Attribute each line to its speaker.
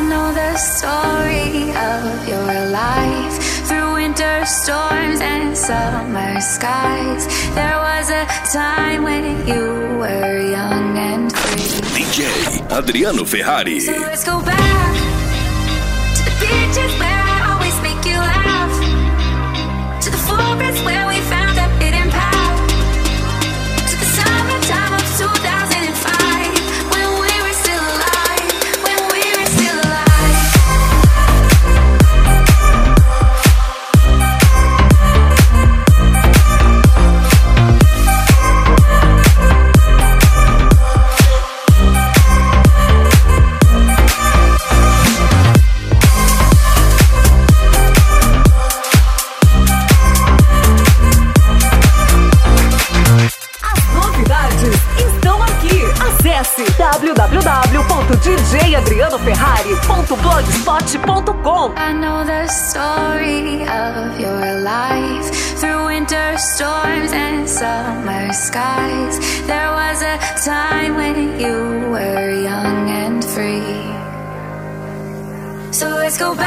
Speaker 1: know the story of your life. Through winter storms and summer skies, there was a time when you were young and free.
Speaker 2: DJ Adriano Ferrari.
Speaker 1: So let's go back to the beaches where I always make you laugh, to the forest where we found a hidden path, to the summertime of 2005, when we were still alive, when we were still alive.
Speaker 3: www.djadrianoferrari.blogspot.com.
Speaker 1: I know the story of your life. Through winter storms and summer skies, there was a time when you were young and free. So let's go back